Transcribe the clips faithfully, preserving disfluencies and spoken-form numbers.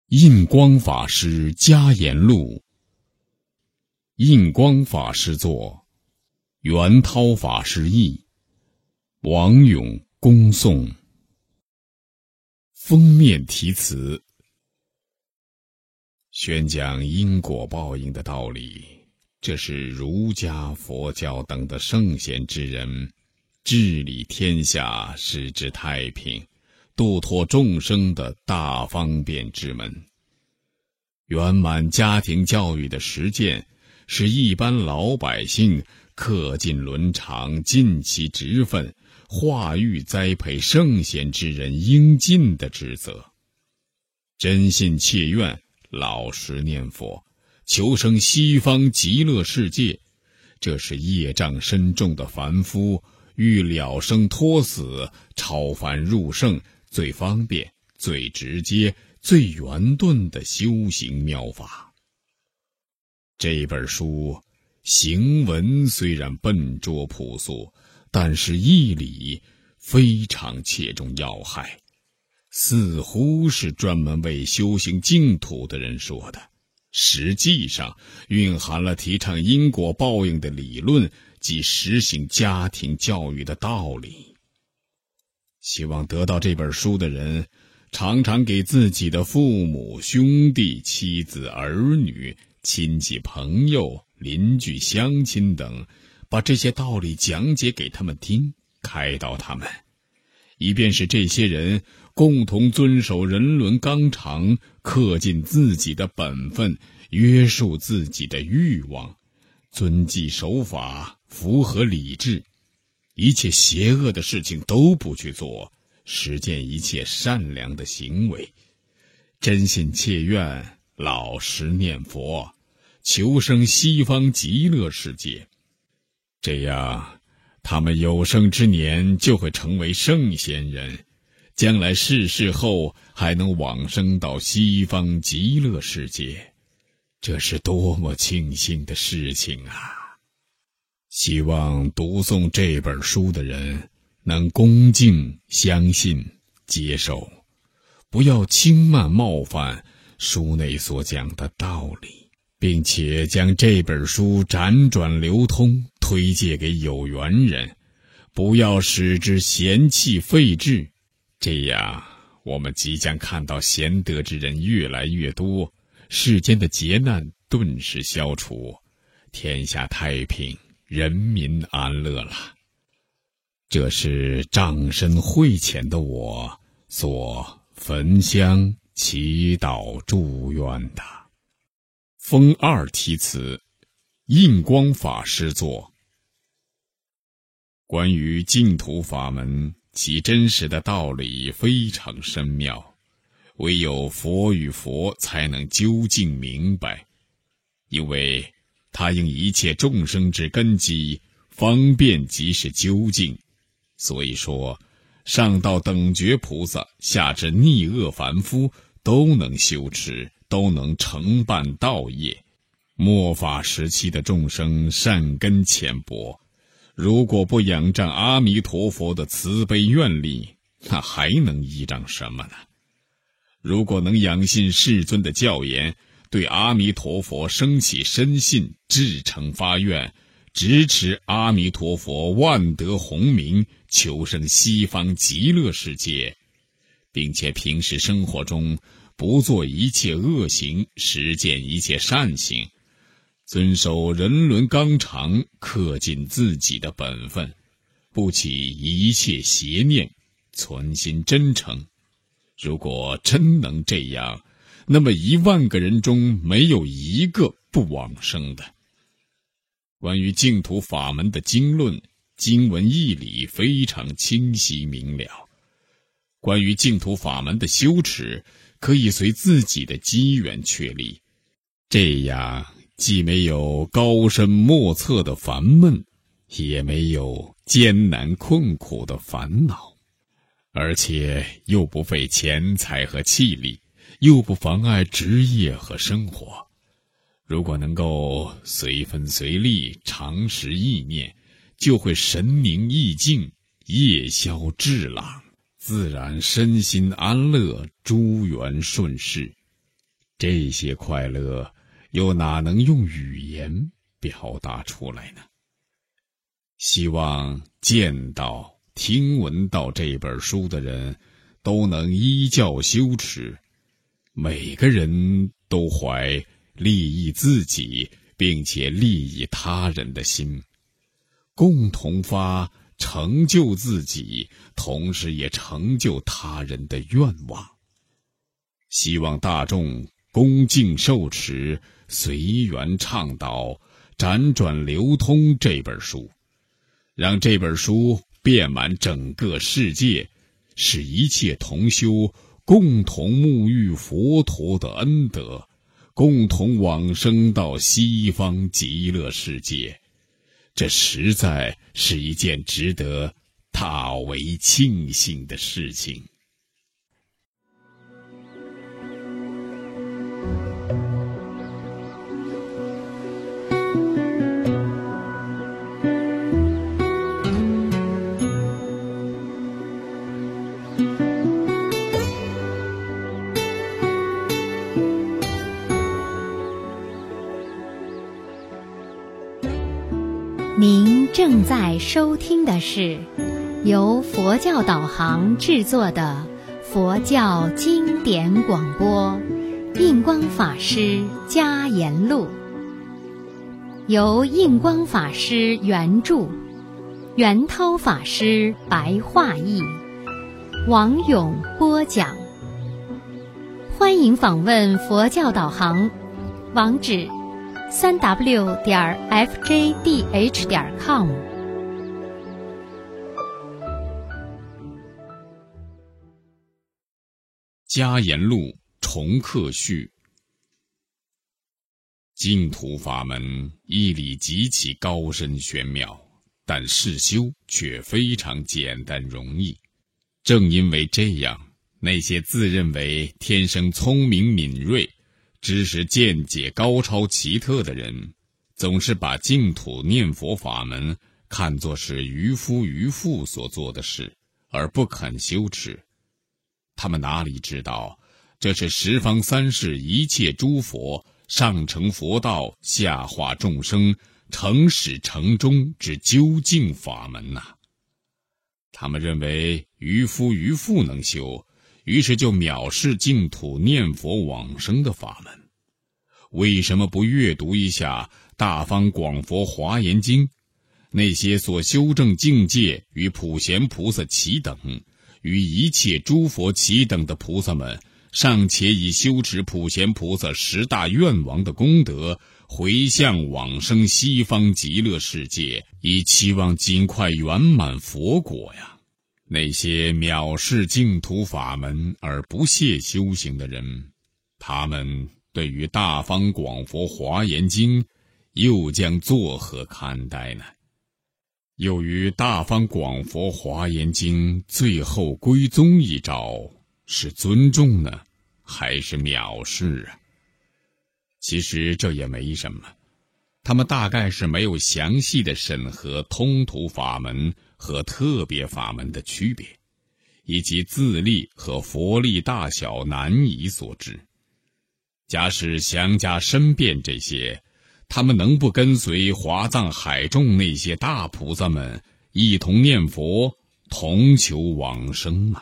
印光法师家言录，印光法师作，元涛法师译，王永恭诵。封面题词：宣讲因果报应的道理，这是儒家、佛教等的圣贤之人治理天下、使之太平、度脱众生的大方便之门。圆满家庭教育的实践，是一般老百姓恪尽伦常、尽其职分、化育栽培圣贤之人应尽的职责。真信切愿，老实念佛，求生西方极乐世界，这是业障深重的凡夫欲了生脱死、超凡入圣最方便、最直接、最圆顿的修行妙法。这本书行文虽然笨拙朴素，但是义理非常切中要害，似乎是专门为修行净土的人说的，实际上蕴含了提倡因果报应的理论及实行家庭教育的道理。希望得到这本书的人，常常给自己的父母、兄弟、妻子、儿女、亲戚、朋友、邻居、乡亲等，把这些道理讲解给他们听，开导他们，以便使这些人共同遵守人伦纲常，恪尽自己的本分，约束自己的欲望，遵纪守法，符合理智，一切邪恶的事情都不去做，实践一切善良的行为，真信切愿，老实念佛，求生西方极乐世界。这样他们有生之年就会成为圣贤人，将来逝世后还能往生到西方极乐世界，这是多么庆幸的事情啊！希望读诵这本书的人能恭敬相信接受，不要轻慢冒犯书内所讲的道理，并且将这本书辗转流通，推介给有缘人，不要使之嫌弃废置。这样我们即将看到贤德之人越来越多，世间的劫难顿时消除，天下太平，人民安乐了。这是丈深会前的我所焚香祈祷祝愿的。封二题词：印光法师作。关于净土法门，其真实的道理非常深妙，唯有佛与佛才能究竟明白，因为他应一切众生之根基，方便即是究竟。所以说，上到等觉菩萨，下至逆恶凡夫，都能修持，都能承办道业。末法时期的众生善根浅薄，如果不仰仗阿弥陀佛的慈悲愿力，那还能依仗什么呢？如果能仰信世尊的教言，对阿弥陀佛升起深信，至诚发愿，支持阿弥陀佛万德洪名，求生西方极乐世界，并且平时生活中不做一切恶行，实践一切善行，遵守人伦纲常，恪尽自己的本分，不起一切邪念，存心真诚。如果真能这样，那么一万个人中没有一个不往生的。关于净土法门的经论、经文义理非常清晰明了。关于净土法门的修持，可以随自己的机缘确立，这样既没有高深莫测的烦闷，也没有艰难困苦的烦恼，而且又不费钱财和气力，又不妨碍职业和生活。如果能够随分随力，常时意念，就会神宁意静，夜宵智朗，自然身心安乐，诸缘顺势。 这些快乐又哪能用语言表达出来呢？希望见到、听闻到这本书的人都能依教修持，每个人都怀利益自己并且利益他人的心，共同发成就自己，同时也成就他人的愿望。希望大众恭敬受持，随缘倡导，辗转流通这本书，让这本书遍满整个世界，使一切同修共同沐浴佛陀的恩德，共同往生到西方极乐世界。这实在是一件值得大为庆幸的事情。 您正在收听的是由佛教导航制作的佛教经典广播，印光法师加言录，由印光法师原著，圆涛法师白话译，王勇播讲。欢迎访问佛教导航，网址三 w 点 f j d h 点 com。 加言录重刻序。净土法门义理极其高深玄妙，但事修却非常简单容易。正因为这样，那些自认为天生聪明敏锐、知识见解高超奇特的人，总是把净土念佛法门看作是渔夫渔妇所做的事，而不肯修持。他们哪里知道，这是十方三世一切诸佛上成佛道，下化众生，成始成终之究竟法门呐、啊！他们认为渔夫渔妇能修，于是就藐视净土念佛往生的法门。为什么不阅读一下《大方广佛华严经》？那些所修正境界与普贤菩萨齐等，与一切诸佛齐等的菩萨们，尚且以修持普贤菩萨十大愿王的功德，回向往生西方极乐世界，以期望尽快圆满佛果呀！那些藐视净土法门而不懈修行的人，他们对于《大方广佛华严经》又将作何看待呢？由于《大方广佛华严经》最后归宗一招，是尊重呢，还是藐视啊？其实这也没什么，他们大概是没有详细的审核通途法门和特别法门的区别，以及自力和佛力大小难以所知。假使详加申辩这些，他们能不跟随华藏海众那些大菩萨们一同念佛，同求往生吗？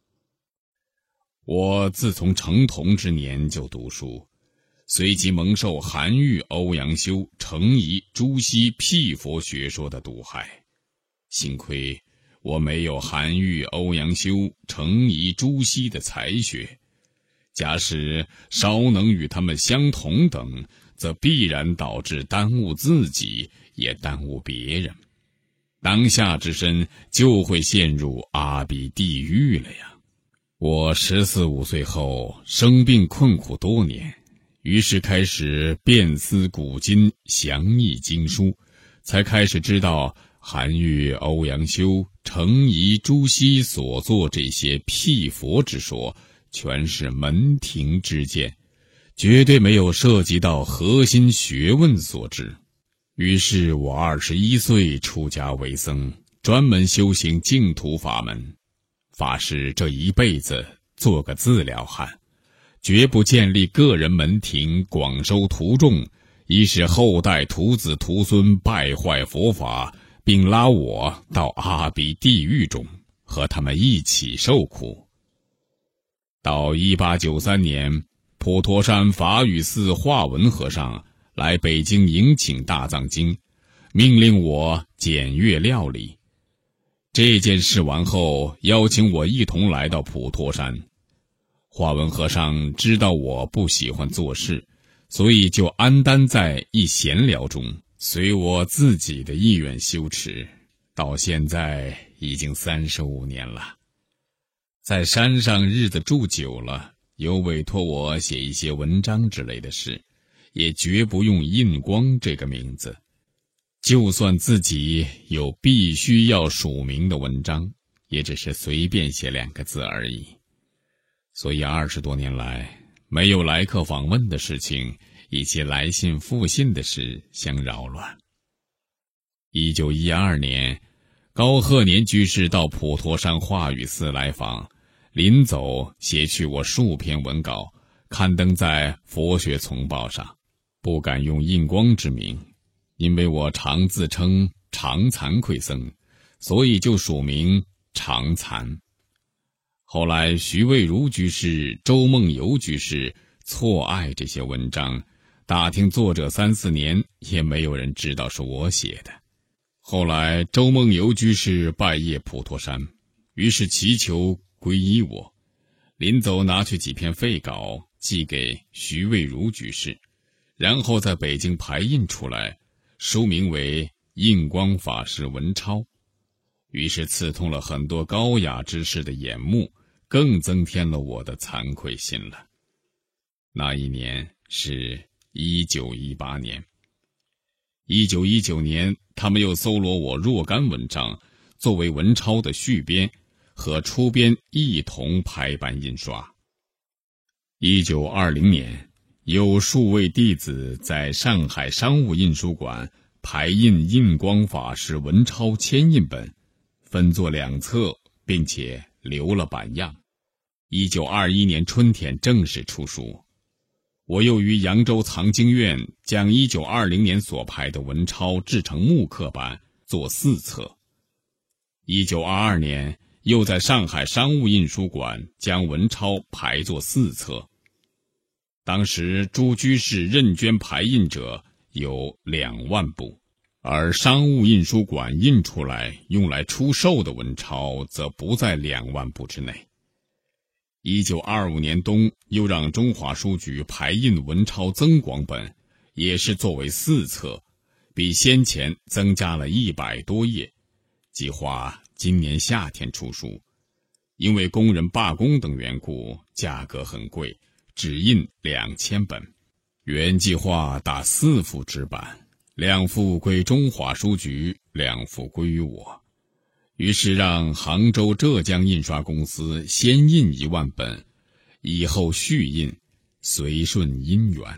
我自从成童之年就读书，随即蒙受韩愈、欧阳修、程颐、朱熹辟佛学说的毒害。幸亏我没有韩愈、欧阳修、程颐、朱熹的才学，假使稍能与他们相同等，则必然导致耽误自己，也耽误别人。当下之身就会陷入阿鼻地狱了呀！我十四五岁后生病困苦多年，于是开始遍思古今，详译经书，才开始知道韩愈、欧阳修、程颐、朱熹所作这些辟佛之说，全是门庭之见，绝对没有涉及到核心学问所致。于是我二十一岁出家为僧，专门修行净土法门，发誓这一辈子做个自了汉， 绝不建立个人门庭，广收徒众，以使后代徒子徒孙败坏佛法，并拉我到阿鼻地狱中，和他们一起受苦。到一八九三年，普陀山法雨寺化文和尚来北京迎请大藏经，命令我检阅料理。这件事完后，邀请我一同来到普陀山。化文和尚知道我不喜欢做事，所以就安耽在一闲聊中，随我自己的意愿修持，到现在已经三十五年了。在山上日子住久了，有委托我写一些文章之类的事，也绝不用印光这个名字。就算自己有必须要署名的文章，也只是随便写两个字而已。所以二十多年来，没有来客访问的事情，以及来信复信的事相扰乱。一九一二年，高鹤年居士到普陀山化雨寺来访，临走写去我数篇文稿，刊登在《佛学丛报》上，不敢用印光之名，因为我常自称常惭愧僧，所以就署名常惭。后来徐渭如居士、周梦游居士错爱这些文章，打听作者三四年，也没有人知道是我写的。后来周梦游居士拜谒普陀山，于是祈求皈依我，临走拿去几篇废稿寄给徐渭如居士，然后在北京排印出来，书名为印光法师文钞，于是刺痛了很多高雅之士的眼目，更增添了我的惭愧心了。那一年是一九一八年。一九一九年，他们又搜罗我若干文章，作为文钞的续编，和出编一同排版印刷。一九二零年，有数位弟子在上海商务印书馆排印印光法师文钞铅印本，分作两册，并且留了版样。一九二一年春天正式出书。我又于扬州藏经院将一九二零年所排的文钞制成木刻版，做四册。一九二二年又在上海商务印书馆将文钞排作四册。当时诸居士认捐排印者有两万部，而商务印书馆印出来用来出售的文钞则不在两万部之内。一九二五年冬，又让中华书局排印文钞增广本，也是作为四册，比先前增加了一百多页，计划今年夏天出书。因为工人罢工等缘故，价格很贵，只印两千本。原计划打四幅纸版，两幅归中华书局，两幅归于我。于是让杭州浙江印刷公司先印一万本，以后续印，随顺因缘。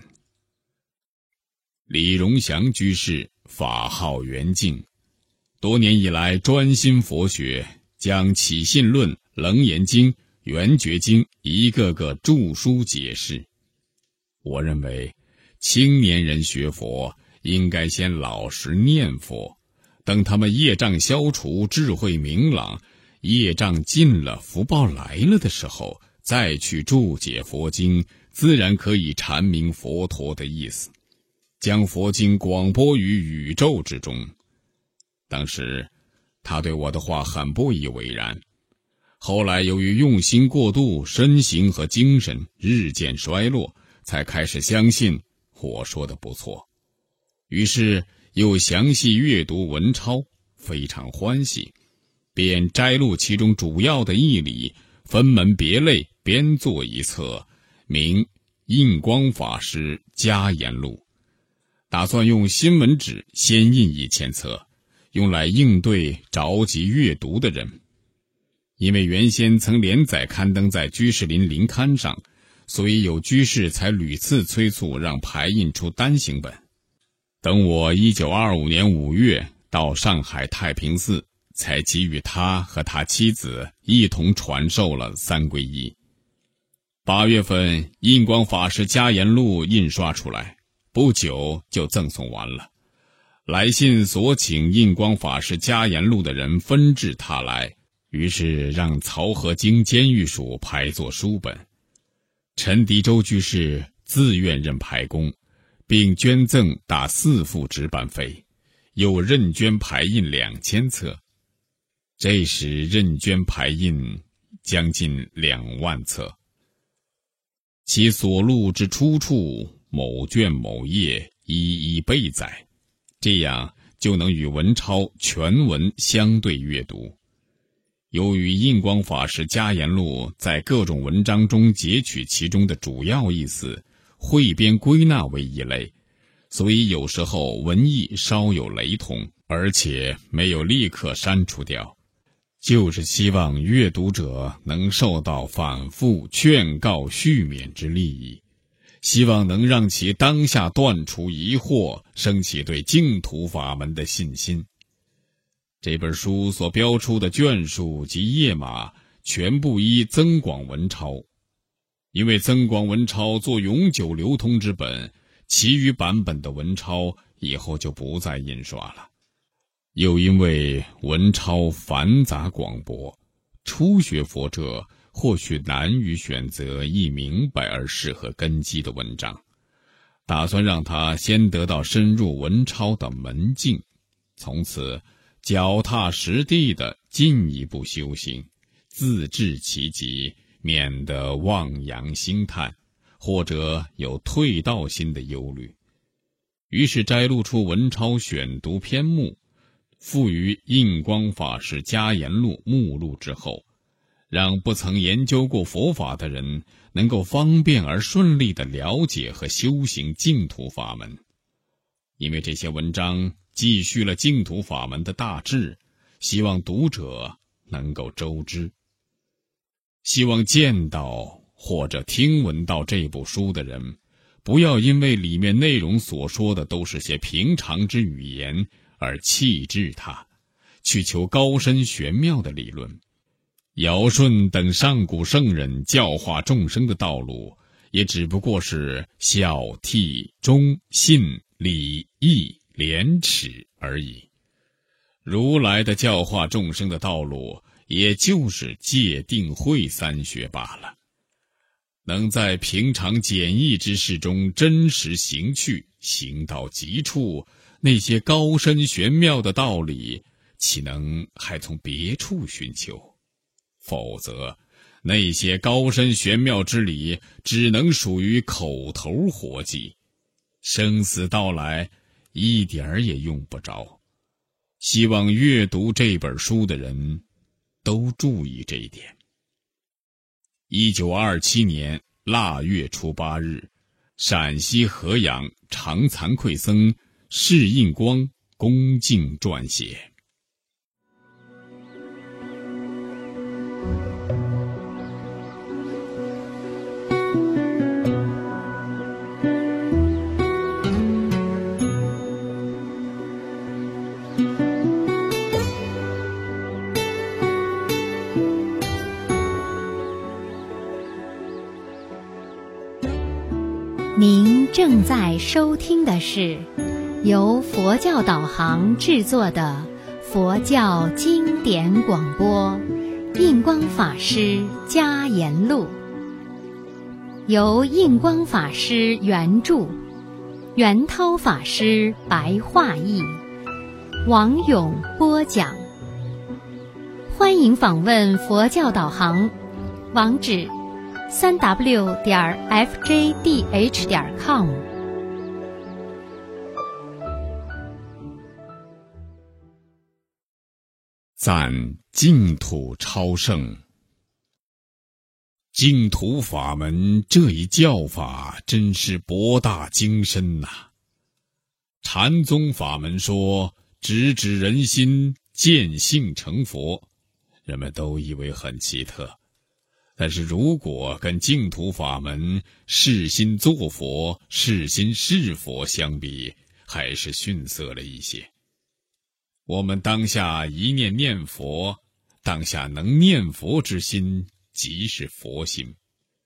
李荣祥居士法号圆净，多年以来专心佛学，将起信论、楞严经、圆觉经一个个著书解释。我认为青年人学佛应该先老实念佛，等他们业障消除，智慧明朗，业障尽了，福报来了的时候，再去注解佛经，自然可以阐明佛陀的意思，将佛经广播于宇宙之中。当时他对我的话很不以为然，后来由于用心过度，身形和精神日渐衰落，才开始相信我说的不错，于是又详细阅读文钞，非常欢喜，便摘录其中主要的义理，分门别类编作一册，名印光法师家言录，打算用新闻纸先印一千册，用来应对着急阅读的人。因为原先曾连载刊登在居士林林刊上，所以有居士才屡次催促让排印出单行本。等我一九二五年五月到上海太平寺，才给予他和他妻子一同传授了三皈依。 八月份印光法师家言录印刷出来，不久就赠送完了。来信所请印光法师家言录的人纷至沓来，于是让曹和京监狱署排作书本。陈迪州居士自愿任排工，并捐赠达四副纸板费，又任捐排印两千册。这时任捐排印将近两万册。其所录之出处，某卷某页一一备载，这样就能与文钞全文相对阅读。由于印光法师家言录在各种文章中截取其中的主要意思，汇编归纳为一类，所以有时候文意稍有雷同，而且没有立刻删除掉，就是希望阅读者能受到反复劝告续勉之利益，希望能让其当下断除疑惑，升起对净土法门的信心。这本书所标出的卷数及页码全部依增广文钞，因为增广文钞做永久流通之本，其余版本的文钞以后就不再印刷了。又因为文钞繁杂广博，初学佛者或许难于选择易明白而适合根基的文章，打算让他先得到深入文钞的门径，从此脚踏实地地进一步修行，自治其极，免得望洋兴叹，或者有退道心的忧虑。于是摘录出文钞选读篇目，附于印光法师家言录目录之后，让不曾研究过佛法的人能够方便而顺利地了解和修行净土法门。因为这些文章继续了净土法门的大致，希望读者能够周知。希望见到或者听闻到这部书的人，不要因为里面内容所说的都是些平常之语言而弃置它，去求高深玄妙的理论。尧舜等上古圣人教化众生的道路，也只不过是孝悌忠信礼义廉耻而已。如来的教化众生的道路，也就是戒定慧三学罢了。能在平常简易之事中真实行去，行到极处，那些高深玄妙的道理，岂能还从别处寻求？否则，那些高深玄妙之理，只能属于口头活计，生死到来，一点儿也用不着。希望阅读这本书的人都注意这一点。一九二七年腊月初八日，陕西合阳常惭愧僧释印光恭敬撰写。 您正在收听的是由佛教导航制作的佛教经典广播印光法师家言录，由印光法师原著，圆涛法师白话译，王勇播讲。欢迎访问佛教导航，网址三 w 点 f j d h 点 com。 赞净土超胜。净土法门这一教法真是博大精深呐、啊！禅宗法门说直指人心，见性成佛，人们都以为很奇特。但是如果跟净土法门是心作佛，是心是佛相比，还是逊色了一些。我们当下一念念佛，当下能念佛之心即是佛心，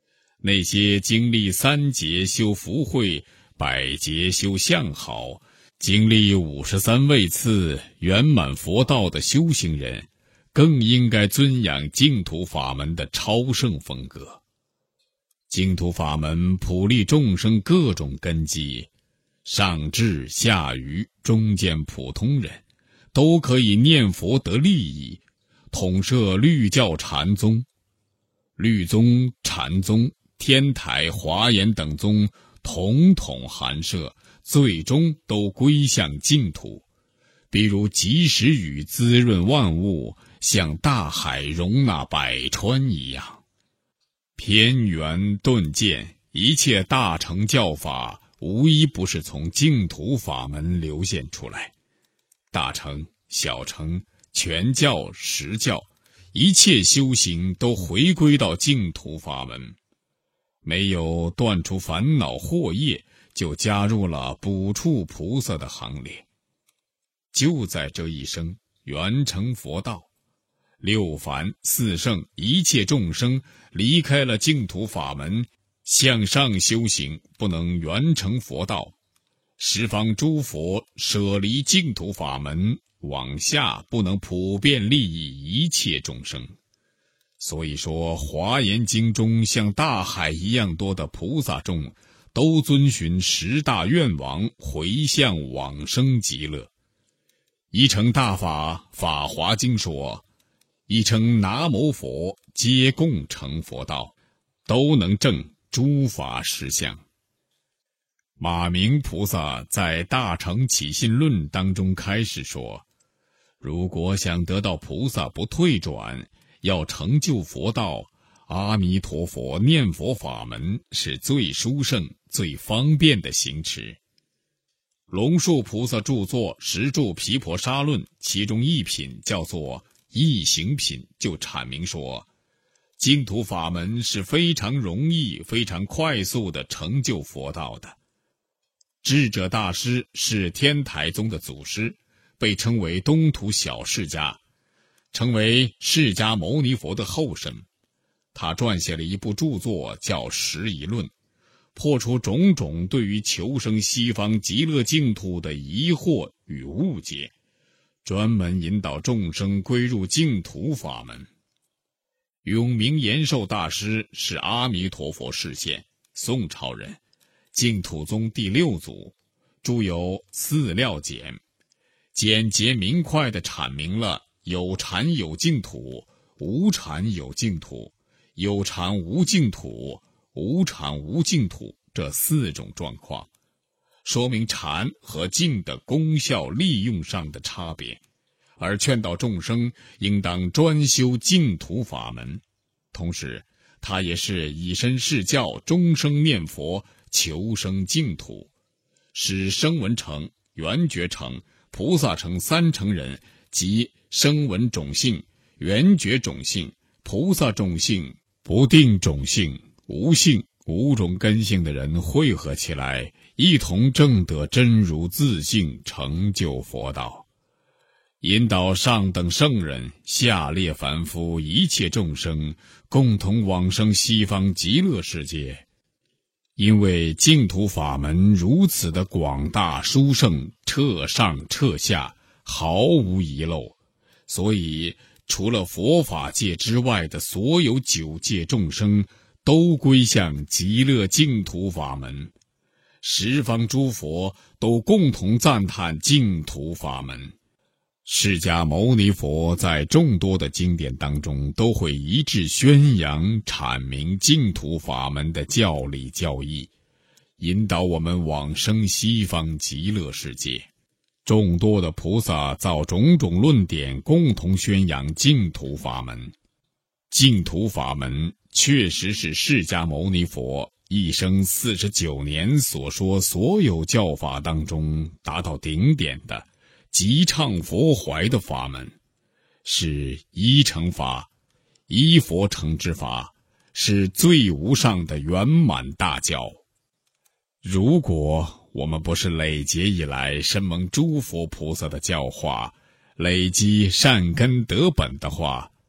那些经历三劫修福慧，百劫修相好，经历五十三位次圆满佛道的修行人，更应该尊仰净土法门的超胜风格。净土法门普利众生各种根基，上至下愚，中间普通人，都可以念佛得利益，统摄律教禅宗。律宗、禅宗、天台、华严等宗统统含摄，最终都归向净土。比如及时雨滋润万物，像大海容纳百川一样。偏圆顿渐，一切大乘教法无一不是从净土法门流现出来。大乘、小乘、全教、实教，一切修行都回归到净土法门。没有断除烦恼惑业，就加入了补处菩萨的行列。就在这一生圆成佛道，六凡四圣一切众生离开了净土法门，向上修行不能圆成佛道，十方诸佛舍离净土法门，往下不能普遍利益一切众生。所以说华严经中像大海一样多的菩萨众，都遵循十大愿王回向往生极乐。一乘大法法华经说，一乘南无佛皆共成佛道，都能证诸法实相。马明菩萨在《大乘起信论》当中开始说，如果想得到菩萨不退转，要成就佛道，阿弥陀佛念佛法门是最殊胜最方便的行持。龙树菩萨著作《十住毗婆沙论》其中一品叫做易行品，就阐明说，净土法门是非常容易非常快速的成就佛道的。智者大师是天台宗的祖师，被称为东土小释迦，成为释迦牟尼佛的后身。他撰写了一部著作叫《十疑论》，破除种种对于求生西方极乐净土的疑惑与误解，专门引导众生归入净土法门。永明延寿大师是阿弥陀佛示现，宋朝人，净土宗第六祖，著有《四料简》，简洁明快地阐明了有禅有净土，无禅有净土，有禅无净土，无禅无净土这四种状况，说明禅和净的功效利用上的差别，而劝导众生应当专修净土法门。同时他也是以身试教，终生念佛，求生净土，使声闻乘、缘觉乘、菩萨乘三乘人及声闻种性、缘觉种性、菩萨种性、不定种性、无性五种根性的人汇合起来，一同证得真如自性，成就佛道，引导上等圣人、下列凡夫一切众生共同往生西方极乐世界。因为净土法门如此的广大殊胜，彻上彻下，毫无遗漏，所以除了佛法界之外的所有九界众生都归向极乐净土法门，十方诸佛都共同赞叹净土法门。释迦牟尼佛在众多的经典当中都会一致宣扬阐明净土法门的教理教义，引导我们往生西方极乐世界。众多的菩萨造种种论点，共同宣扬净土法门。净土法门确实是释迦牟尼佛一生四十九年所说所有教法当中达到顶点的极畅佛怀的法门，是一乘法，一佛成之法，是最无上的圆满大教。如果我们不是累劫以来深蒙诸佛菩萨的教化，累积善根得本的话，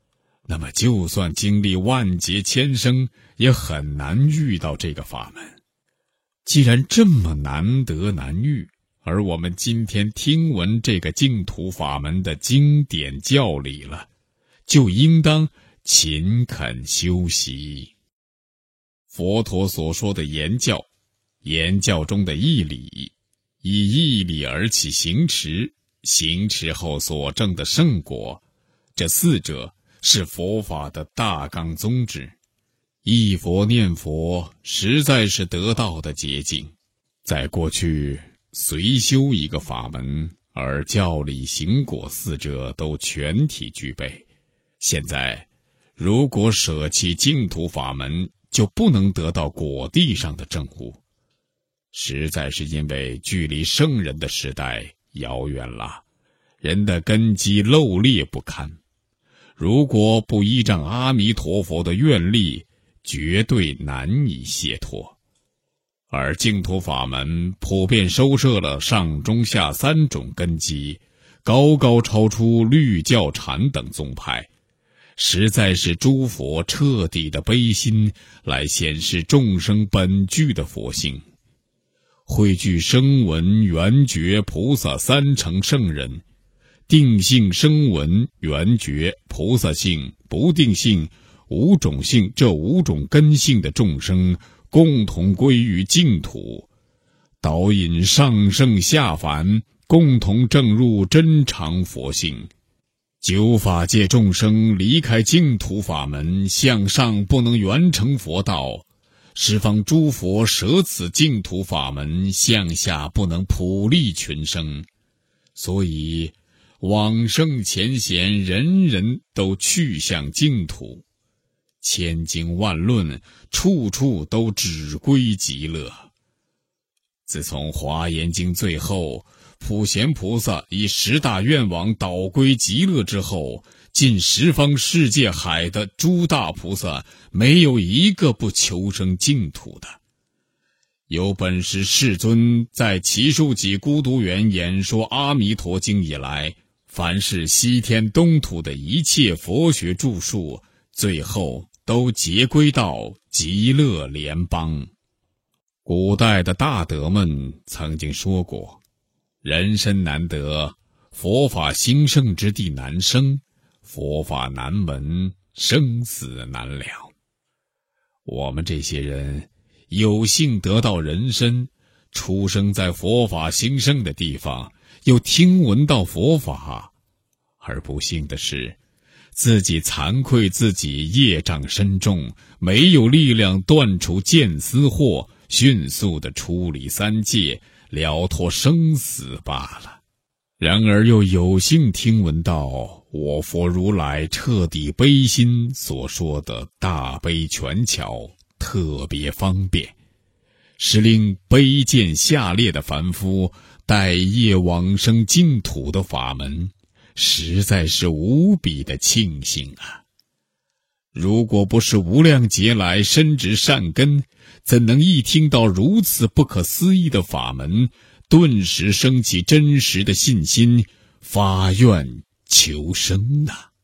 那么就算经历万劫千生，也很难遇到这个法门。既然这么难得难遇，而我们今天听闻这个净土法门的经典教理了，就应当勤恳修习。佛陀所说的言教，言教中的义理，以义理而起行持，行持后所证的圣果，这四者是佛法的大纲宗旨。忆佛念佛实在是得道的捷径。在过去，随修一个法门，而教理行果四者都全体具备。现在如果舍弃净土法门，就不能得到果地上的证悟，实在是因为距离圣人的时代遥远了，人的根基漏劣不堪。如果不依仗阿弥陀佛的愿力，绝对难以解脱。而净土法门普遍收摄了上中下三种根基，高高超出律教禅等宗派，实在是诸佛彻底的悲心来显示众生本具的佛性。汇聚声闻缘觉菩萨三乘圣人，定性声闻缘觉菩萨性不定性五种性这五种根性的众生，共同归于净土，导引上圣下凡，共同证入真常佛性。九法界众生离开净土法门，向上不能圆成佛道，十方诸佛舍此净土法门，向下不能普利群生。所以往圣前贤人人都去向净土，千经万论处处都只归极乐。自从华严经最后普贤菩萨以十大愿望导归极乐之后，尽十方世界海的诸大菩萨没有一个不求生净土的。有本事世尊在祇树给孤独园演说阿弥陀经以来，凡是西天东土的一切佛学著述，最后都结归到极乐联邦。古代的大德们曾经说过，人身难得，佛法兴盛之地难生，佛法难闻，生死难了。我们这些人有幸得到人身，出生在佛法兴盛的地方，又听闻到佛法，而不幸的是，自己惭愧自己业障深重，没有力量断除见思惑，迅速地出离三界，了脱生死罢了。然而又有幸听闻到我佛如来彻底悲心所说的大悲全巧，特别方便，使令卑贱下劣的凡夫待业往生净土的法门，实在是无比的庆幸啊！如果不是无量劫来深植善根，怎能一听到如此不可思议的法门，顿时升起真实的信心，发愿求生呢？